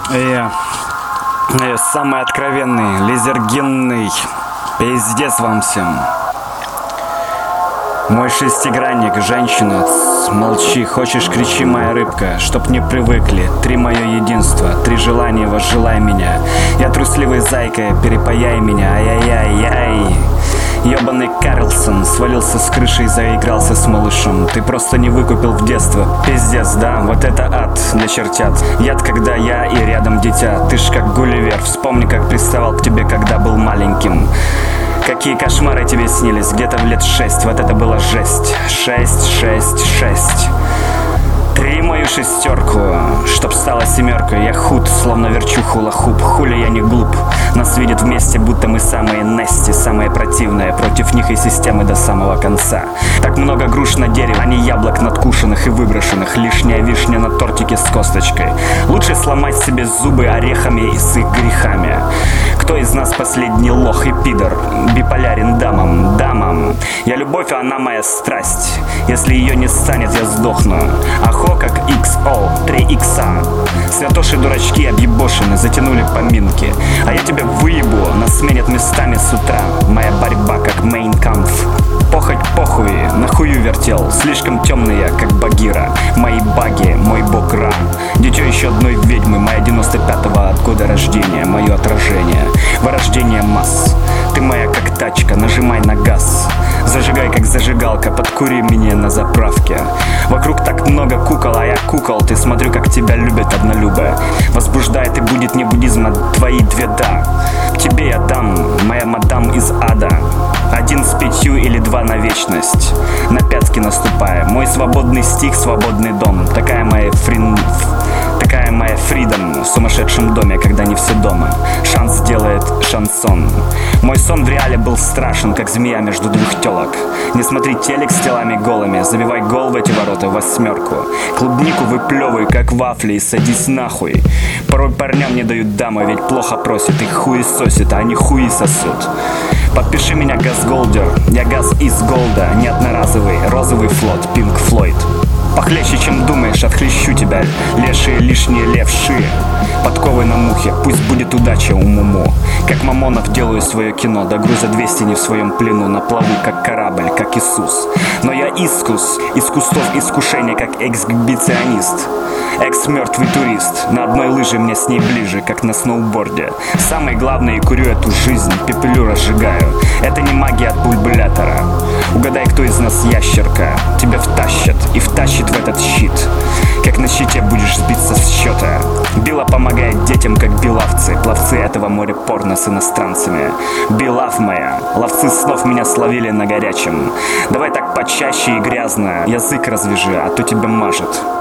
Я самый откровенный, лизергенный. Пиздец вам всем. Мой шестигранник, женщина, молчи, хочешь кричи, моя рыбка, чтоб не привыкли. 3 мое единство, 3 желания, возжелай меня. Я трусливый зайка, перепаяй меня, ай-яй-яй-яй. Ёбаный Карлсон свалился с крыши и заигрался с малышом. Ты просто не выкупил в детство. Пиздец, да, вот это ад для чертят. Яд, когда я и рядом дитя. Ты ж как Гулливер, вспомни, как приставал к тебе, когда был маленьким. Какие кошмары тебе снились где-то в лет 6. Вот это была жесть. 6, 6, 6. 3 мою шестерку, чтоб стала 7. Я худ, словно верчу хула-хуп. Хули я не глуп. Нас видят вместе, будто мы самые Нести, самые противные. Против них и системы до самого конца. Так много груш на дереве, а не яблок надкушенных и выброшенных. Лишняя вишня на тортике с косточкой. Лучше сломать себе зубы орехами и с их грехами. Кто из нас последний лох и пидор? Биполярен дамам. Я любовь, а она моя страсть. Если ее не станет, я сдохну. Ахо как XO, 3 икса. Святоши дурачки объебошены, затянули поминки. А я тебя выебу, нас сменят местами с утра. Моя борьба как Мейн-кампф. Похоть похуй, нахую вертел. Слишком темный я, как Багира. Мои баги, мой бог Ра. Дитё еще одной ведьмы, моя 95-го от года рождения. Мое отражение, вырождение масс. Ты моя как тачка, нажимай на газ. Зажигай как зажигалка, подкури меня на заправке. Вокруг так много кукол, а я кукол. Ты смотрю, как тебя любят однолюбые. Возбуждает и будет не буддизм, а твои 2 да. Тебе я дам, моя мадам из ада. 1 с 5 или 2 на вечность. На пятки наступая. Мой свободный стих, свободный дом. Такая моя фридом в сумасшедшем доме, когда не все дома. Шанс делает шансон. Мой сон в реале был страшен, как змея между 2 телок. Не смотри телек с телами голыми, забивай гол в эти ворота в 8. Клубнику выплевывай, как вафли, и садись нахуй. Порой парням не дают дамы, ведь плохо просят. Их хуи сосят, а они хуи сосут. Подпиши меня Газголдер, я газ из голда. Не одноразовый, розовый флот, Пинк Флойд. Похлеще, чем думаешь, отхлещу тебя. Лешие лишние левши. Подковы на мухе, пусть будет удача умуму. Как Мамонов делаю свое кино. До груза 200 не в своем плену. На плаву как корабль, как Иисус. Но я из кустов искушения, как эксгибиционист. Экс-мертвый турист. На одной лыже мне с ней ближе, как на сноуборде. Самое главное, курю эту жизнь, пепелю разжигаю. Это не магия от бульбулятора. Угадай, кто из нас ящерка. Тебя втащат и втащит в этот щит. Как на щите будешь сбиться с счета. Билла помогает детям, как белавцы. Пловцы этого моря порно с иностранцами. Белав моя, ловцы снов меня словили на горячем. Давай так почаще и грязно. Язык развяжи, а то тебя мажет.